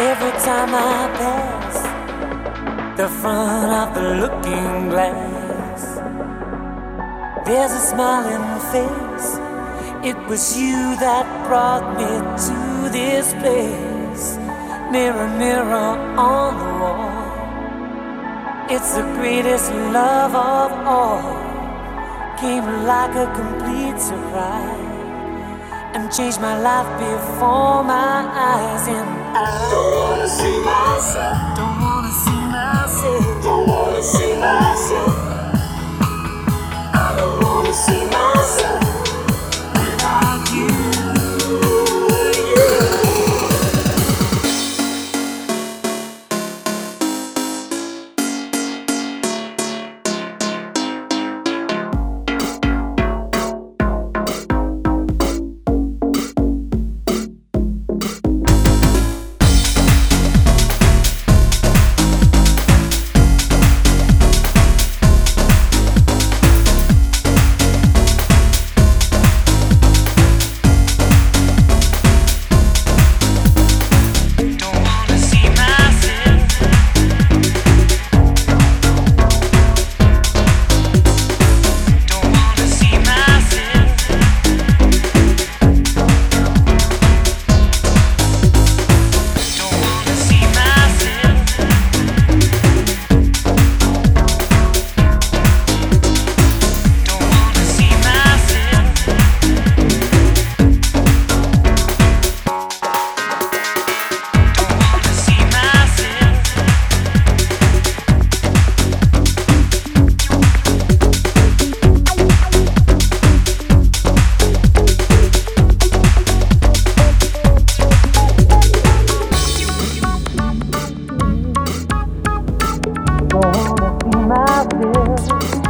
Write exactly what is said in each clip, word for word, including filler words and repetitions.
Every time I pass the front of the looking glass, there's a smiling face. It was you that brought me to this place. Mirror, mirror on the wall, it's the greatest love of all. Came like a complete surprise and changed my life before my eyes. And I don't wanna see myself. Don't wanna see myself. Don't wanna see myself. I don't wanna see myself without you.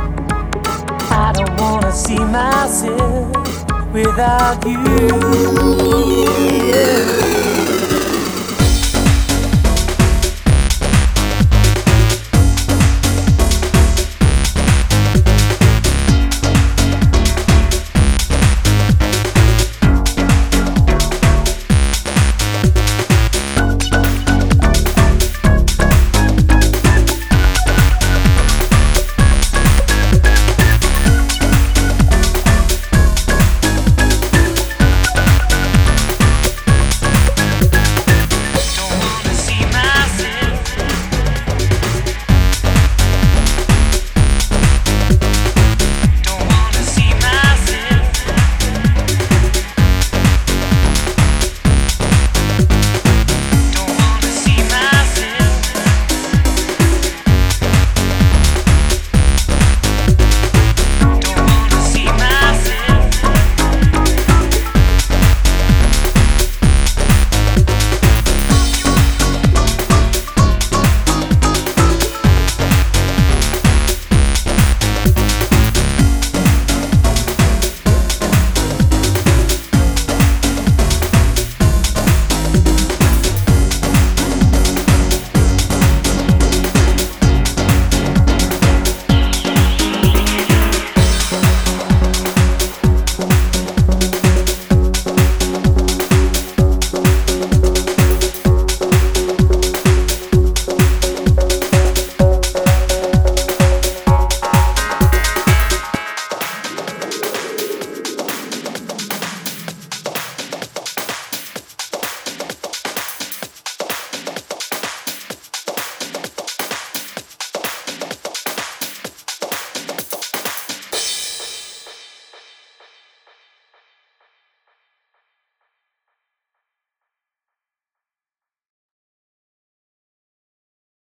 I don't wanna see myself without you.